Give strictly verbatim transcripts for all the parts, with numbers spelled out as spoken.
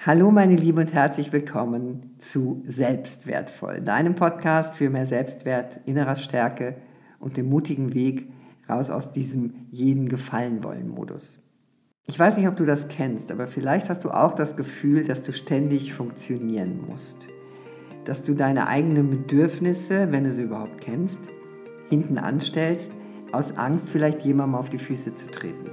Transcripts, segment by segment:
Hallo meine Liebe und herzlich willkommen zu Selbstwertvoll, deinem Podcast für mehr Selbstwert, innerer Stärke und dem mutigen Weg raus aus diesem jeden gefallen wollen Modus. Ich weiß nicht, ob du das kennst, aber vielleicht hast du auch das Gefühl, dass du ständig funktionieren musst. Dass du deine eigenen Bedürfnisse, wenn du sie überhaupt kennst, hinten anstellst, aus Angst vielleicht jemandem auf die Füße zu treten.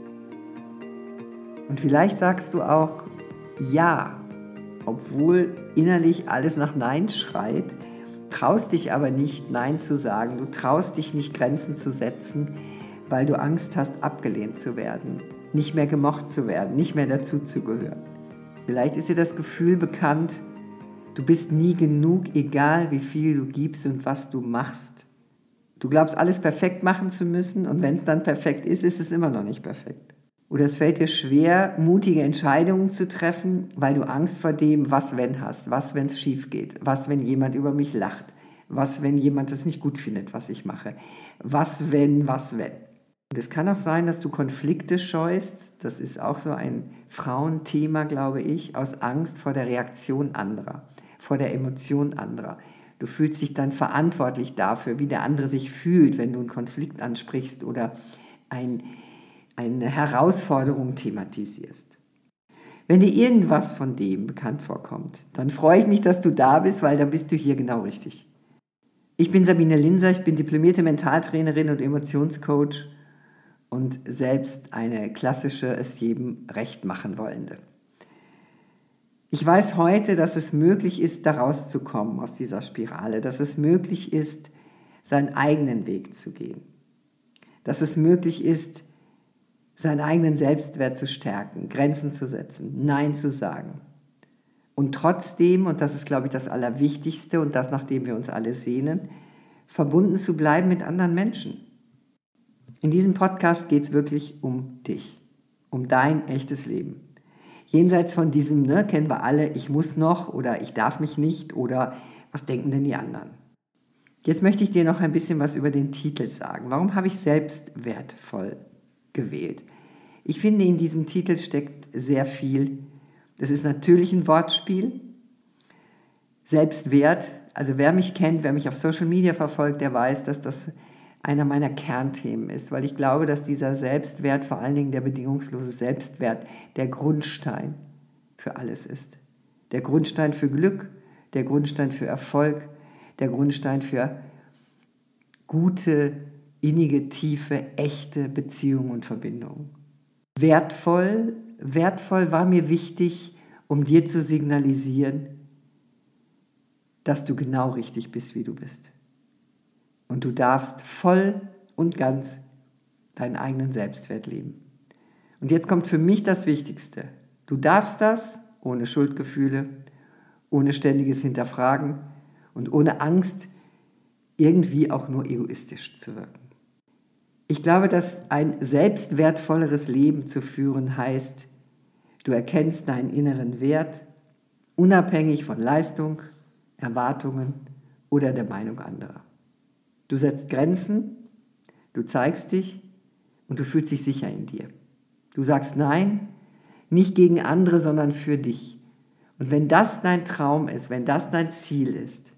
Und vielleicht sagst du auch ja, obwohl innerlich alles nach Nein schreit, traust dich aber nicht, Nein zu sagen. Du traust dich nicht, Grenzen zu setzen, weil du Angst hast, abgelehnt zu werden, nicht mehr gemocht zu werden, nicht mehr dazuzugehören. Vielleicht ist dir das Gefühl bekannt, du bist nie genug, egal wie viel du gibst und was du machst. Du glaubst, alles perfekt machen zu müssen und wenn es dann perfekt ist, ist es immer noch nicht perfekt. Oder es fällt dir schwer, mutige Entscheidungen zu treffen, weil du Angst vor dem Was wenn hast, was wenn es schief geht, was wenn jemand über mich lacht, was wenn jemand es nicht gut findet, was ich mache, was wenn, was wenn. Und es kann auch sein, dass du Konflikte scheust, das ist auch so ein Frauenthema, glaube ich, aus Angst vor der Reaktion anderer, vor der Emotion anderer. Du fühlst dich dann verantwortlich dafür, wie der andere sich fühlt, wenn du einen Konflikt ansprichst oder ein eine Herausforderung thematisierst. Wenn dir irgendwas von dem bekannt vorkommt, dann freue ich mich, dass du da bist, weil dann bist du hier genau richtig. Ich bin Sabine Linser, ich bin diplomierte Mentaltrainerin und Emotionscoach und selbst eine klassische es jedem recht machen wollende. Ich weiß heute, dass es möglich ist, da rauszukommen aus dieser Spirale, dass es möglich ist, seinen eigenen Weg zu gehen, dass es möglich ist, seinen eigenen Selbstwert zu stärken, Grenzen zu setzen, Nein zu sagen. Und trotzdem, und das ist, glaube ich, das Allerwichtigste und das, nach dem wir uns alle sehnen, verbunden zu bleiben mit anderen Menschen. In diesem Podcast geht es wirklich um dich, um dein echtes Leben. Jenseits von diesem, ne, kennen wir alle, ich muss noch oder ich darf mich nicht oder was denken denn die anderen? Jetzt möchte ich dir noch ein bisschen was über den Titel sagen. Warum habe ich selbstwertvoll gewählt? Ich finde, in diesem Titel steckt sehr viel. Das ist natürlich ein Wortspiel. Selbstwert, also wer mich kennt, wer mich auf Social Media verfolgt, der weiß, dass das einer meiner Kernthemen ist, weil ich glaube, dass dieser Selbstwert, vor allen Dingen der bedingungslose Selbstwert, der Grundstein für alles ist. Der Grundstein für Glück, der Grundstein für Erfolg, der Grundstein für gute, innige, tiefe, echte Beziehungen und Verbindungen. Wertvoll, wertvoll war mir wichtig, um dir zu signalisieren, dass du genau richtig bist, wie du bist. Und du darfst voll und ganz deinen eigenen Selbstwert leben. Und jetzt kommt für mich das Wichtigste. Du darfst das ohne Schuldgefühle, ohne ständiges Hinterfragen und ohne Angst, irgendwie auch nur egoistisch zu wirken. Ich glaube, dass ein selbstwertvolleres Leben zu führen heißt, du erkennst deinen inneren Wert, unabhängig von Leistung, Erwartungen oder der Meinung anderer. Du setzt Grenzen, du zeigst dich und du fühlst dich sicher in dir. Du sagst Nein, nicht gegen andere, sondern für dich. Und wenn das dein Traum ist, wenn das dein Ziel ist,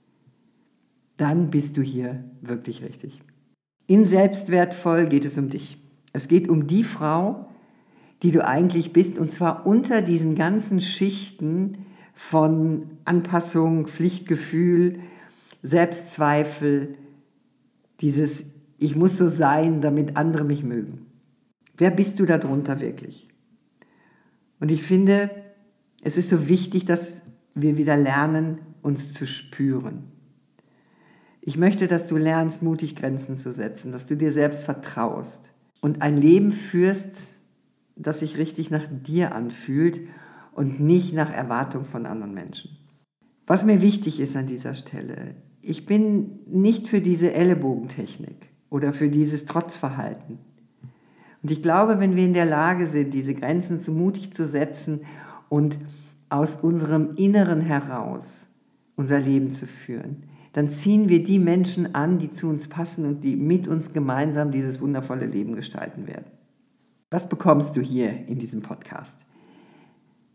dann bist du hier wirklich richtig. In Selbstwertvoll geht es um dich. Es geht um die Frau, die du eigentlich bist, und zwar unter diesen ganzen Schichten von Anpassung, Pflichtgefühl, Selbstzweifel, dieses Ich muss so sein, damit andere mich mögen. Wer bist du darunter wirklich? Und ich finde, es ist so wichtig, dass wir wieder lernen, uns zu spüren. Ich möchte, dass du lernst, mutig Grenzen zu setzen, dass du dir selbst vertraust und ein Leben führst, das sich richtig nach dir anfühlt und nicht nach Erwartung von anderen Menschen. Was mir wichtig ist an dieser Stelle, ich bin nicht für diese Ellenbogentechnik oder für dieses Trotzverhalten. Und ich glaube, wenn wir in der Lage sind, diese Grenzen so mutig zu setzen und aus unserem Inneren heraus unser Leben zu führen, dann ziehen wir die Menschen an, die zu uns passen und die mit uns gemeinsam dieses wundervolle Leben gestalten werden. Was bekommst du hier in diesem Podcast?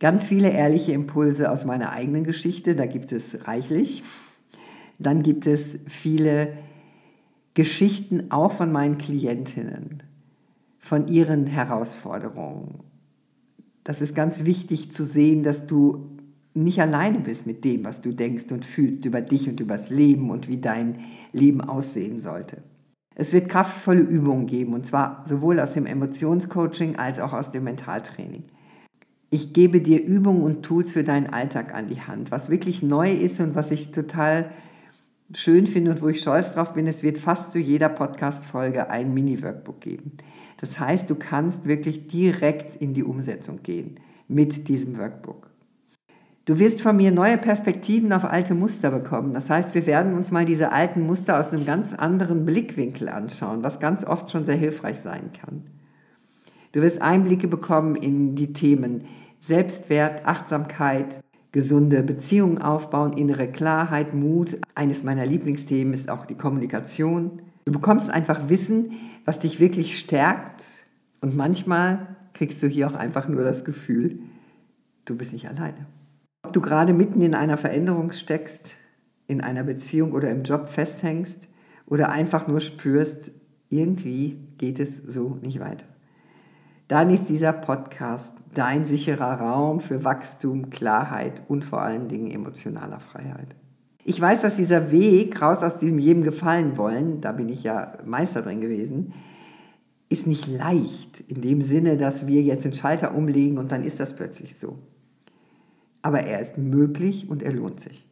Ganz viele ehrliche Impulse aus meiner eigenen Geschichte, da gibt es reichlich. Dann gibt es viele Geschichten auch von meinen Klientinnen, von ihren Herausforderungen. Das ist ganz wichtig zu sehen, dass du nicht alleine bist mit dem, was du denkst und fühlst über dich und über das Leben und wie dein Leben aussehen sollte. Es wird kraftvolle Übungen geben, und zwar sowohl aus dem Emotionscoaching als auch aus dem Mentaltraining. Ich gebe dir Übungen und Tools für deinen Alltag an die Hand. Was wirklich neu ist und was ich total schön finde und wo ich stolz drauf bin, es wird fast zu jeder Podcast-Folge ein Mini-Workbook geben. Das heißt, du kannst wirklich direkt in die Umsetzung gehen mit diesem Workbook. Du wirst von mir neue Perspektiven auf alte Muster bekommen. Das heißt, wir werden uns mal diese alten Muster aus einem ganz anderen Blickwinkel anschauen, was ganz oft schon sehr hilfreich sein kann. Du wirst Einblicke bekommen in die Themen Selbstwert, Achtsamkeit, gesunde Beziehungen aufbauen, innere Klarheit, Mut. Eines meiner Lieblingsthemen ist auch die Kommunikation. Du bekommst einfach Wissen, was dich wirklich stärkt, und manchmal kriegst du hier auch einfach nur das Gefühl, du bist nicht alleine. Ob du gerade mitten in einer Veränderung steckst, in einer Beziehung oder im Job festhängst oder einfach nur spürst, irgendwie geht es so nicht weiter. Dann ist dieser Podcast dein sicherer Raum für Wachstum, Klarheit und vor allen Dingen emotionaler Freiheit. Ich weiß, dass dieser Weg raus aus diesem jedem gefallen wollen, da bin ich ja Meister drin gewesen, ist nicht leicht, in dem Sinne, dass wir jetzt den Schalter umlegen und dann ist das plötzlich so. Aber er ist möglich und er lohnt sich.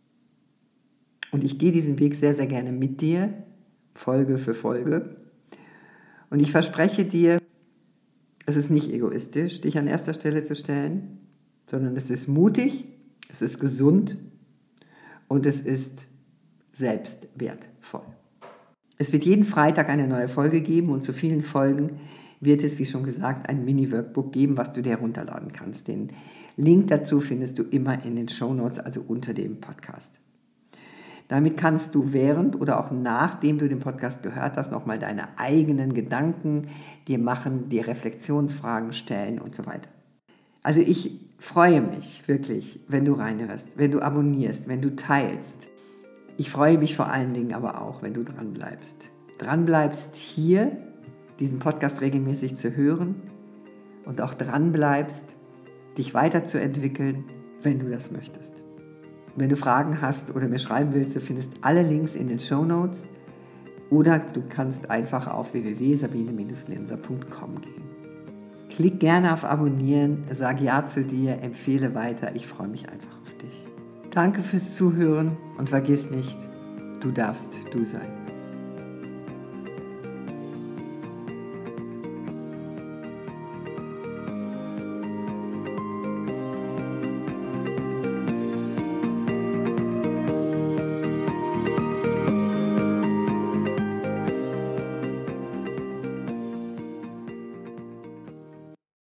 Und ich gehe diesen Weg sehr, sehr gerne mit dir, Folge für Folge. Und ich verspreche dir, es ist nicht egoistisch, dich an erster Stelle zu stellen, sondern es ist mutig, es ist gesund und es ist selbstwertvoll. Es wird jeden Freitag eine neue Folge geben und zu vielen Folgen wird es, wie schon gesagt, ein Mini-Workbook geben, was du dir herunterladen kannst. Den Link dazu findest du immer in den Shownotes, also unter dem Podcast. Damit kannst du während oder auch nachdem du den Podcast gehört hast, nochmal deine eigenen Gedanken dir machen, dir Reflexionsfragen stellen und so weiter. Also ich freue mich wirklich, wenn du reinhörst, wenn du abonnierst, wenn du teilst. Ich freue mich vor allen Dingen aber auch, wenn du dranbleibst. Dranbleibst hier, diesen Podcast regelmäßig zu hören und auch dranbleibst, dich weiterzuentwickeln, wenn du das möchtest. Wenn du Fragen hast oder mir schreiben willst, du findest alle Links in den Shownotes oder du kannst einfach auf w w w punkt sabine linser punkt com gehen. Klick gerne auf Abonnieren, sag Ja zu dir, empfehle weiter, ich freue mich einfach auf dich. Danke fürs Zuhören und vergiss nicht, du darfst du sein.